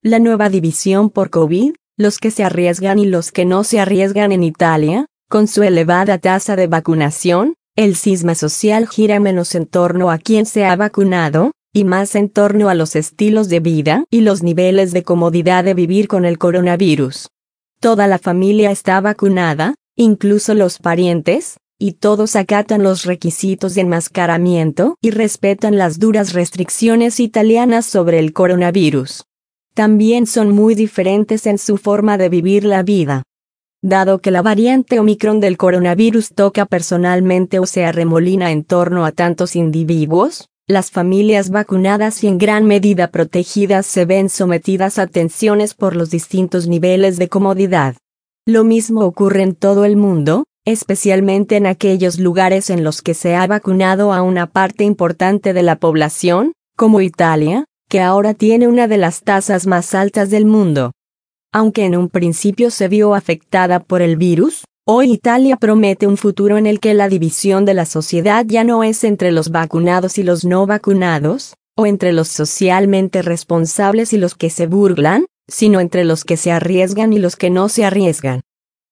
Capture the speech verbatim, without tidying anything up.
La nueva división por COVID, los que se arriesgan y los que no se arriesgan en Italia, con su elevada tasa de vacunación, el cisma social gira menos en torno a quién se ha vacunado, y más en torno a los estilos de vida y los niveles de comodidad de vivir con el coronavirus. Toda la familia está vacunada, incluso los parientes, y todos acatan los requisitos de enmascaramiento y respetan las duras restricciones italianas sobre el coronavirus. También son muy diferentes en su forma de vivir la vida. Dado que la variante Omicron del coronavirus toca personalmente o se arremolina en torno a tantos individuos, las familias vacunadas y en gran medida protegidas se ven sometidas a tensiones por los distintos niveles de comodidad. Lo mismo ocurre en todo el mundo, especialmente en aquellos lugares en los que se ha vacunado a una parte importante de la población, como Italia, que ahora tiene una de las tasas más altas del mundo. Aunque en un principio se vio afectada por el virus, hoy Italia promete un futuro en el que la división de la sociedad ya no es entre los vacunados y los no vacunados, o entre los socialmente responsables y los que se burlan, sino entre los que se arriesgan y los que no se arriesgan.